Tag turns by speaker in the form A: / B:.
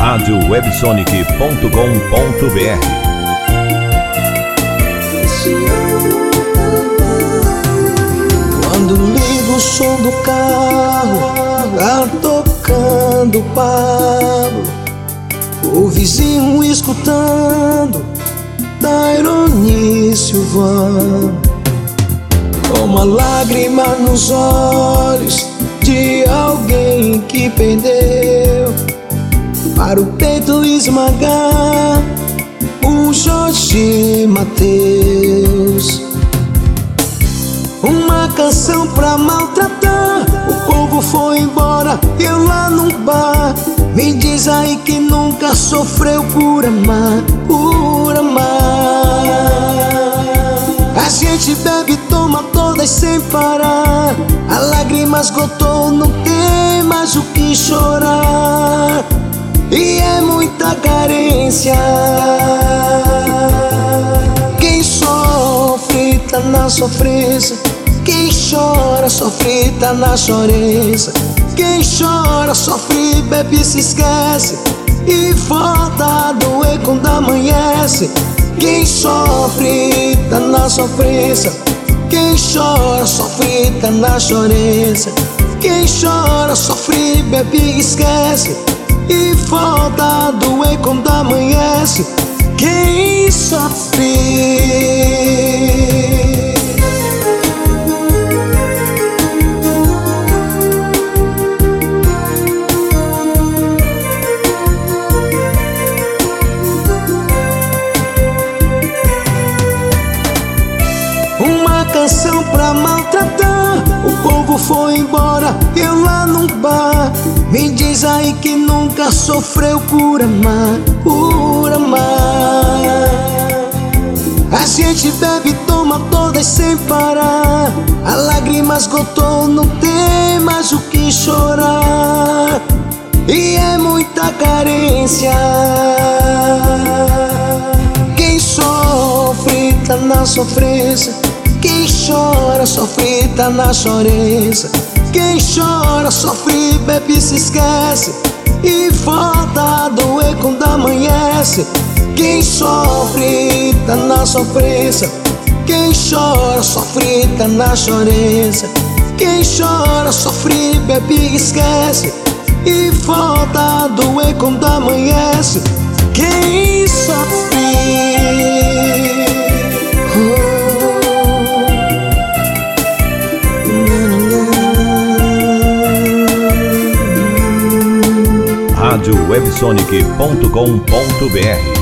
A: radiowebsonic.com.br.
B: Quando ligo o som do carro, tá tocando Pablo. O vizinho escutando Tyrone e Silvano. Uma lágrima nos olhos de alguém que perdeu, para o peito esmagar o Jorge Mateus. Uma canção pra maltratar, o povo foi embora, eu lá no bar. Me diz aí que nunca sofreu por amar, por amar. A gente bebe e toma todas sem parar, a lágrima esgotou, não tem mais o que chorar. E é muita carência. Quem sofre tá na sofrência, quem chora sofre tá na choreza. Quem chora sofre, bebe e se esquece, e volta a doer quando amanhece. Quem sofre tá na sofrência, quem chora sofre tá na choreza. Quem chora sofre, bebe e esquece, e volta a doer quando amanhece. Quem sofre. Uma canção pra maltratar, o povo foi embora, eu lá no bar. Me diz aí que nunca sofreu por amar, por amar. A gente bebe e toma todas sem parar, a lágrima esgotou, não tem mais o que chorar. E é muita carência. Quem sofre tá na sofrência, quem chora sofre tá na choreza. Quem chora sofre, bebe e se esquece, e volta a doer quando amanhece. Quem sofre tá na sofrência, quem chora sofre tá na choreza. Quem chora sofre, bebe e esquece, e volta a doer quando amanhece. Quem sofre.
A: radiowebsonic.com.br